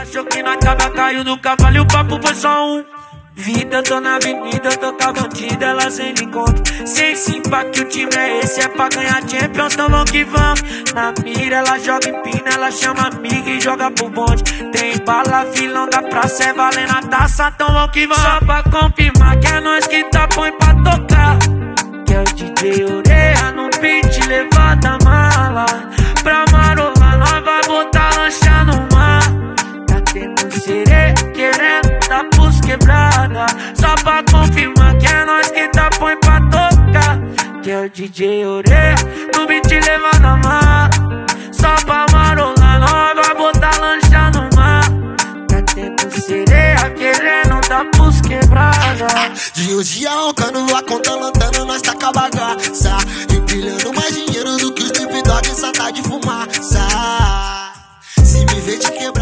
achou que nós tava caindo do cavalo e o papo foi só um. Vida, eu tô na avenida, eu tô com a bandida, ela sem encontro. Sem simpa que o time é esse, é pra ganhar Champions, então vamos que vamos. Na mira, ela joga empina, ela chama amiga e joga pro bonde. Tem bala, vilão da praça, é valendo a taça, então vamos que vamos. Só pra confirmar que é nós que tá põe pra tocar. Que é o DJ Oreia no beat, levanta a mala. Pra marolar, nós vai botar lancha no mar. Tá tendo sereia, querendo dar pros quebrada. Só pra confirmar que é nós que tá põe pra tocar. Que é o DJ Oreia no beat, levanta a mala. Só pra marolar, nós vai botar lancha no mar. Tá tendo sereia, querendo dar pros quebrada. Dia um dia roncando, a conta lantando, nós taca a bagaça. Empilhando mais dinheiro do que os Snoop Dogg, só tá de fumaça. Se me vê te quebrar